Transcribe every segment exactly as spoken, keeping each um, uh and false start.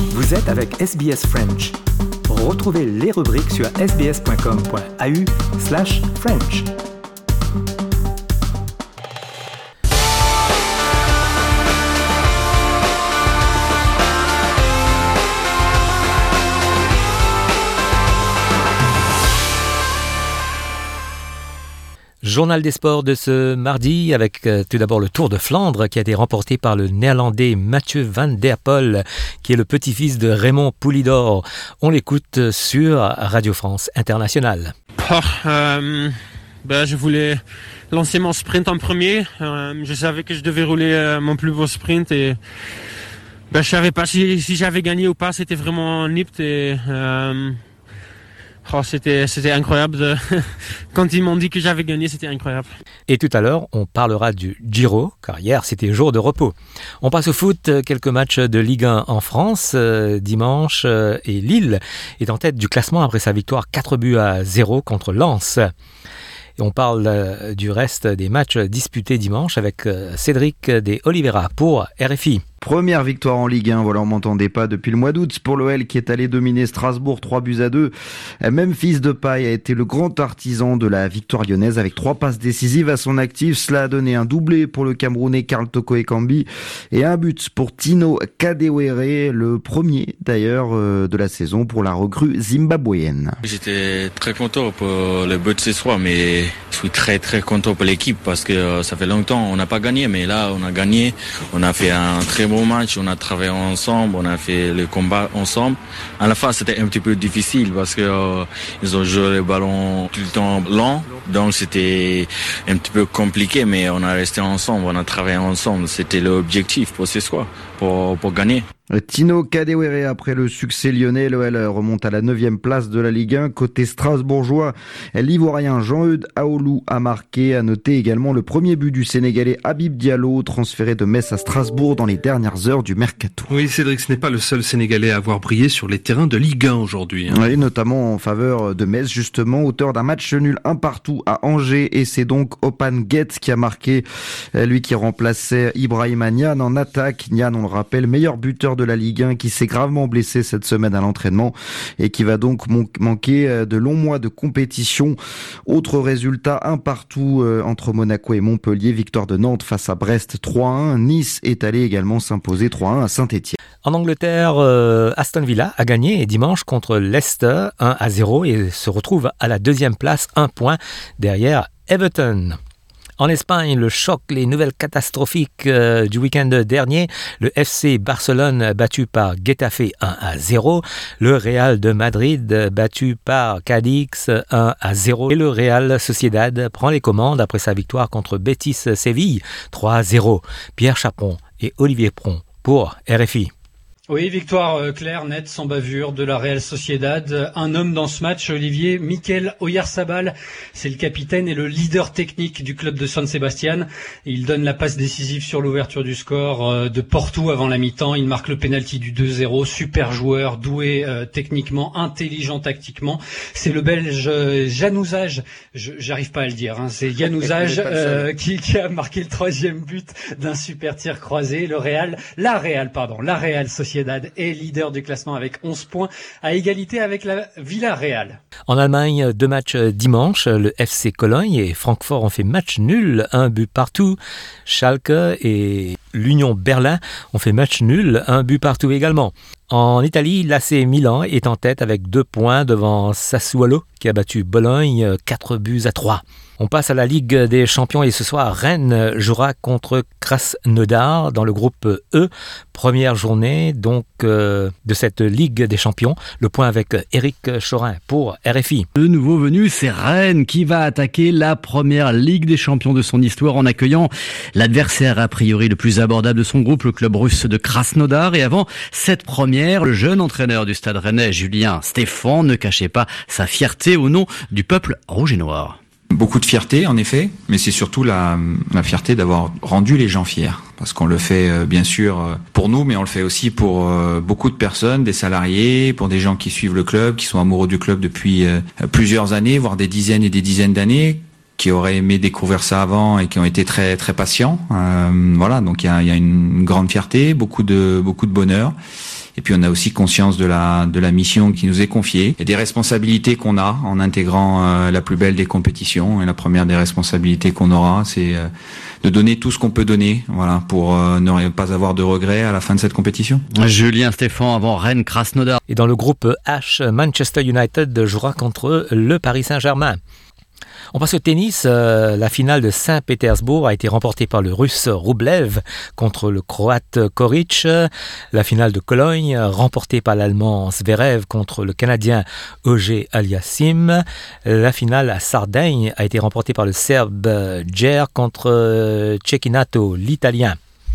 Vous êtes avec S B S French. Retrouvez les rubriques sur sbs.com.au slash French. Journal des sports de ce mardi avec euh, tout d'abord le Tour de Flandre qui a été remporté par le néerlandais Mathieu van der Poel qui est le petit-fils de Raymond Poulidor. On l'écoute sur Radio France Internationale. Oh, euh, ben, je voulais lancer mon sprint en premier. Euh, je savais que je devais rouler euh, mon plus beau sprint et ben, je savais pas si, si j'avais gagné ou pas. C'était vraiment nipt et euh, Oh, c'était, c'était incroyable. De... Quand ils m'ont dit que j'avais gagné, c'était incroyable. Et tout à l'heure, on parlera du Giro, car hier, c'était jour de repos. On passe au foot, quelques matchs de Ligue un en France, euh, dimanche, euh, et Lille est en tête du classement après sa victoire quatre buts à zéro contre Lens. Et on parle euh, du reste des matchs disputés dimanche avec euh, Cédric de Oliveira pour R F I. Première victoire en Ligue un, voilà, on m'entendait pas depuis le mois d'août pour l'O L qui est allé dominer Strasbourg trois buts à deux. Memphis Depay a été le grand artisan de la victoire lyonnaise avec trois passes décisives à son actif. Cela a donné un doublé pour le Camerounais Karl Toko Ekambi et un but pour Tino Kadewere, le premier d'ailleurs de la saison pour la recrue zimbabwéenne. J'étais très content pour le but de ce soir, mais je suis très très content pour l'équipe parce que ça fait longtemps on n'a pas gagné, mais là on a gagné, on a fait un très bon match, on a travaillé ensemble, on a fait le combat ensemble. À la fin, c'était un petit peu difficile parce que euh, ils ont joué le ballon tout le temps lent, donc c'était un petit peu compliqué, mais on a resté ensemble, on a travaillé ensemble. C'était l'objectif pour ce soir, pour pour gagner. Tino Kadewere, après le succès lyonnais, l'O L remonte à la neuvième place de la Ligue un. Côté strasbourgeois, l'Ivoirien Jean-Eudes Aoulou a marqué. À noter également le premier but du Sénégalais Habib Diallo, transféré de Metz à Strasbourg dans les dernières heures du mercato. Oui, Cédric, ce n'est pas le seul Sénégalais à avoir brillé sur les terrains de Ligue un aujourd'hui. Hein. Oui, notamment en faveur de Metz, justement, auteur d'un match nul un partout à Angers. Et c'est donc Opan Guet qui a marqué, lui qui remplaçait Ibrahima Niane en attaque. Niane, on le rappelle, meilleur buteur de la Ligue un qui s'est gravement blessé cette semaine à l'entraînement et qui va donc mon- manquer de longs mois de compétition. Autre résultat, un partout euh, entre Monaco et Montpellier, victoire de Nantes face à Brest trois à un. Nice est allé également s'imposer trois à un à Saint-Étienne. En Angleterre, euh, Aston Villa a gagné dimanche contre Leicester un à zéro et se retrouve à la deuxième place, un point derrière Everton. En Espagne, le choc, les nouvelles catastrophiques euh, du week-end dernier, le F C Barcelone battu par Getafe un à zéro, le Real de Madrid battu par Cadix un à zéro et le Real Sociedad prend les commandes après sa victoire contre Betis Séville trois à zéro. Pierre Chaperon et Olivier Pron pour R F I. Oui, victoire euh, claire, nette, sans bavure de la Real Sociedad. Un homme dans ce match, Olivier, Mikel Oyarzabal, c'est le capitaine et le leader technique du club de San Sebastián. Il donne la passe décisive sur l'ouverture du score euh, de Porto avant la mi-temps. Il marque le pénalty du deux zéro. Super joueur, doué euh, techniquement, intelligent tactiquement. C'est le Belge euh, Januzaj, je, j'arrive pas à le dire, hein, c'est Januzaj euh, qui, qui a marqué le troisième but d'un super tir croisé. Le Real, la Real, pardon, la Real Sociedad est leader du classement avec onze points, à égalité avec la Villarreal. En Allemagne, deux matchs dimanche. Le F C Cologne et Francfort ont fait match nul, un but partout. Schalke et l'Union Berlin ont fait match nul, un but partout également. En Italie, l'A C Milan est en tête avec deux points devant Sassuolo qui a battu Bologne quatre buts à trois. On passe à la Ligue des Champions et ce soir, Rennes jouera contre Krasnodar dans le groupe E. Première journée donc euh, de cette Ligue des Champions. Le point avec Éric Chorin pour R F I. Le nouveau venu, c'est Rennes qui va attaquer la première Ligue des Champions de son histoire en accueillant l'adversaire a priori le plus abordable de son groupe, le club russe de Krasnodar. Et avant cette première, le jeune entraîneur du Stade Rennais, Julien Stéphan, ne cachait pas sa fierté au nom du peuple rouge et noir. Beaucoup de fierté, en effet, mais c'est surtout la, la fierté d'avoir rendu les gens fiers. Parce qu'on le fait euh, bien sûr euh, pour nous, mais on le fait aussi pour euh, beaucoup de personnes, des salariés, pour des gens qui suivent le club, qui sont amoureux du club depuis euh, plusieurs années, voire des dizaines et des dizaines d'années, qui auraient aimé découvrir ça avant et qui ont été très très patients. Euh, voilà, donc il y a, y a une grande fierté, beaucoup de beaucoup de bonheur. Et puis on a aussi conscience de la de la mission qui nous est confiée et des responsabilités qu'on a en intégrant euh, la plus belle des compétitions. Et la première des responsabilités qu'on aura, c'est euh, de donner tout ce qu'on peut donner, voilà, pour euh, ne pas avoir de regrets à la fin de cette compétition. Julien Stéphan avant Rennes Krasnodar. Et dans le groupe H, Manchester United jouera contre le Paris Saint-Germain. On passe au tennis. Euh, la finale de Saint-Pétersbourg a été remportée par le Russe Rublev contre le Croate Koric. La finale de Cologne, remportée par l'Allemand Zverev contre le Canadien Auger Aliassime. La finale à Sardaigne a été remportée par le Serbe Djer contre Cecchinato, l'Italien.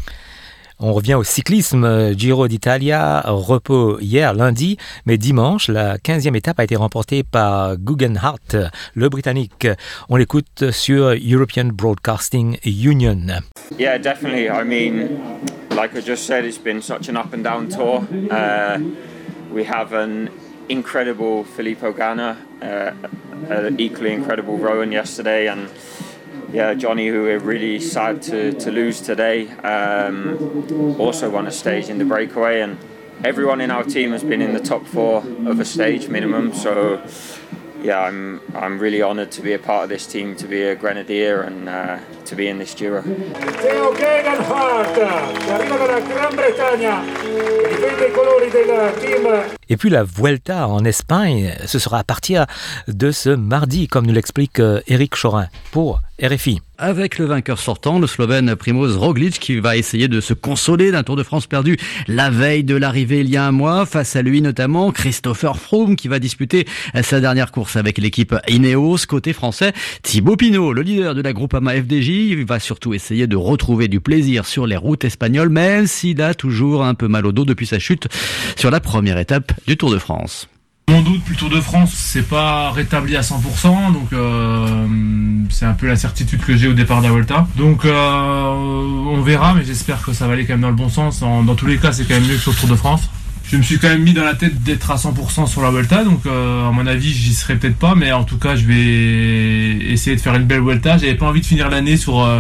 On revient au cyclisme, Giro d'Italia, repos hier lundi, mais dimanche, la quinzième étape a été remportée par Guggenhardt, le Britannique. On l'écoute sur European Broadcasting Union. Yeah, definitely. I mean, like I just said, it's been such an up and down tour. Uh, we have an incredible Filippo Ganna, uh, an equally incredible Rowan yesterday, and yeah, Johnny, who we're really sad to, to lose today, um, also won a stage in the breakaway, and everyone in our team has been in the top four of a stage minimum. So, yeah, I'm I'm really honoured to be a part of this team, to be a Grenadier, and uh, to be in this Giro. Theo Gegenhardt, che arriva dalla Gran Bretagna, difende i colori del team. Et puis la Vuelta en Espagne, ce sera à partir de ce mardi, comme nous l'explique Éric Chorin pour R F I. Avec le vainqueur sortant, le Slovène Primož Roglič, qui va essayer de se consoler d'un Tour de France perdu la veille de l'arrivée il y a un mois. Face à lui notamment Christopher Froome, qui va disputer sa dernière course avec l'équipe Ineos. Côté français, Thibaut Pinot, le leader de la Groupama F D J, va surtout essayer de retrouver du plaisir sur les routes espagnoles, même s'il a toujours un peu mal au dos depuis sa chute sur la première étape du Tour de France. Mon doute, plus le Tour de France, c'est pas rétabli à cent pour cent, donc euh, c'est un peu l'incertitude que j'ai au départ de la Vuelta. Donc euh, on verra, mais j'espère que ça va aller quand même dans le bon sens. En, dans tous les cas, c'est quand même mieux que sur le Tour de France. Je me suis quand même mis dans la tête d'être à cent pour cent sur la Vuelta, donc euh, à mon avis, j'y serai peut-être pas, mais en tout cas, je vais essayer de faire une belle Vuelta. J'avais pas envie de finir l'année sur euh,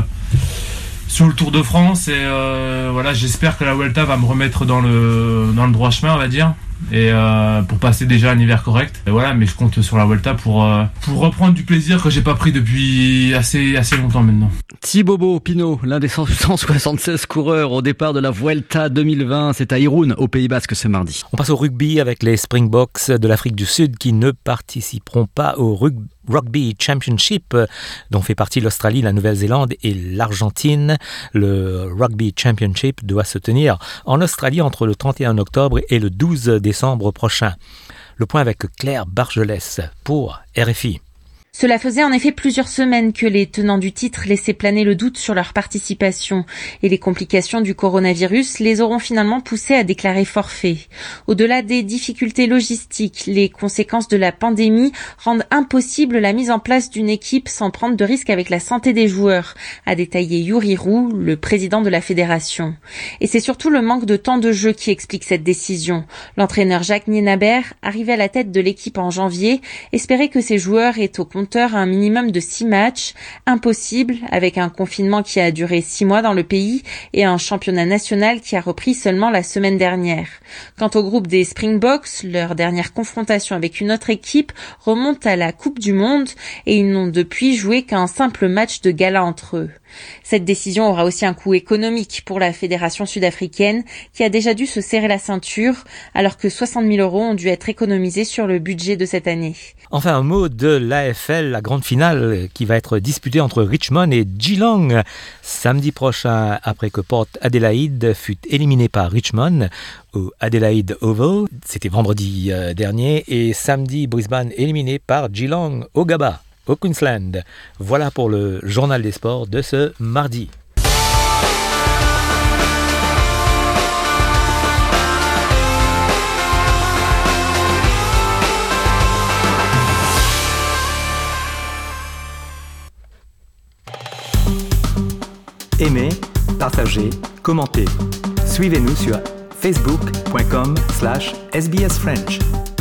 sur le Tour de France, et euh, voilà, j'espère que la Vuelta va me remettre dans le dans le droit chemin, on va dire. Et euh, pour passer déjà un hiver correct. Et voilà, mais je compte sur la Vuelta pour euh, pour reprendre du plaisir que j'ai pas pris depuis assez assez longtemps maintenant. Thibaut Pinot, l'un des cent soixante-seize coureurs au départ de la Vuelta deux mille vingt, c'est à Irún, au Pays Basque, ce mardi. On passe au rugby avec les Springboks de l'Afrique du Sud qui ne participeront pas au rugby. Rugby Championship, dont fait partie l'Australie, la Nouvelle-Zélande et l'Argentine. Le Rugby Championship doit se tenir en Australie entre le trente et un octobre et le douze décembre prochain. Le point avec Claire Bargelès pour R F I. Cela faisait en effet plusieurs semaines que les tenants du titre laissaient planer le doute sur leur participation, et les complications du coronavirus les auront finalement poussés à déclarer forfait. Au-delà des difficultés logistiques, les conséquences de la pandémie rendent impossible la mise en place d'une équipe sans prendre de risques avec la santé des joueurs, a détaillé Yuri Roux, le président de la fédération. Et c'est surtout le manque de temps de jeu qui explique cette décision. L'entraîneur Jacques Nienaber, arrivé à la tête de l'équipe en janvier, espérait que ses joueurs aient au compte à un minimum de six matchs, impossible avec un confinement qui a duré six mois dans le pays et un championnat national qui a repris seulement la semaine dernière. Quant au groupe des Springboks, leur dernière confrontation avec une autre équipe remonte à la Coupe du Monde et ils n'ont depuis joué qu'un simple match de gala entre eux. Cette décision aura aussi un coût économique pour la fédération sud-africaine qui a déjà dû se serrer la ceinture alors que soixante mille euros ont dû être économisés sur le budget de cette année. Enfin, un mot de l'A F L, la grande finale qui va être disputée entre Richmond et Geelong samedi prochain après que Port Adelaide fut éliminé par Richmond au Adelaide Oval. C'était vendredi dernier et samedi Brisbane éliminé par Geelong au Gabba, au Queensland. Voilà pour le journal des sports de ce mardi. Aimez, partagez, commentez. Suivez-nous sur facebook point com slash S B S French.